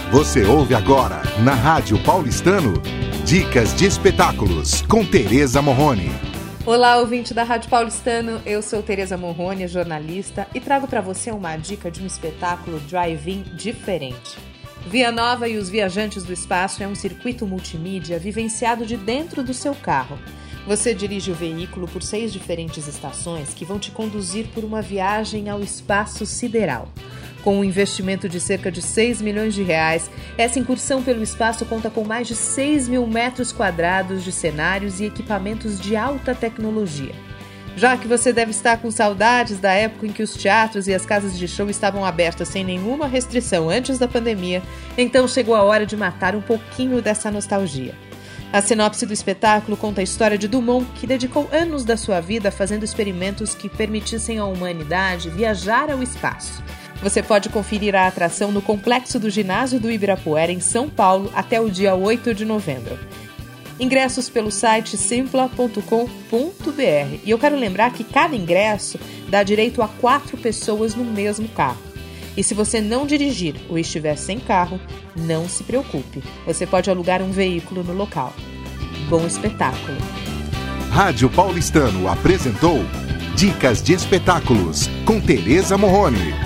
Você ouve agora, na Rádio Paulistano, Dicas de Espetáculos, com Tereza Morrone. Olá, ouvinte da Rádio Paulistano, eu sou Tereza Morrone, jornalista, e trago para você uma dica de um espetáculo drive-in diferente. Via Nova e os Viajantes do Espaço é um circuito multimídia vivenciado de dentro do seu carro. Você dirige o veículo por 6 diferentes estações que vão te conduzir por uma viagem ao espaço sideral. Com um investimento de cerca de 6 milhões de reais, essa incursão pelo espaço conta com mais de 6 mil metros quadrados de cenários e equipamentos de alta tecnologia. Já que você deve estar com saudades da época em que os teatros e as casas de show estavam abertas sem nenhuma restrição antes da pandemia, então chegou a hora de matar um pouquinho dessa nostalgia. A sinopse do espetáculo conta a história de Dumont, que dedicou anos da sua vida fazendo experimentos que permitissem à humanidade viajar ao espaço. Você pode conferir a atração no Complexo do Ginásio do Ibirapuera, em São Paulo, até o dia 8 de novembro. Ingressos pelo site simpla.com.br. E eu quero lembrar que cada ingresso dá direito a 4 pessoas no mesmo carro. E se você não dirigir ou estiver sem carro, não se preocupe. Você pode alugar um veículo no local. Bom espetáculo! Rádio Paulistano apresentou Dicas de Espetáculos, com Tereza Morrone.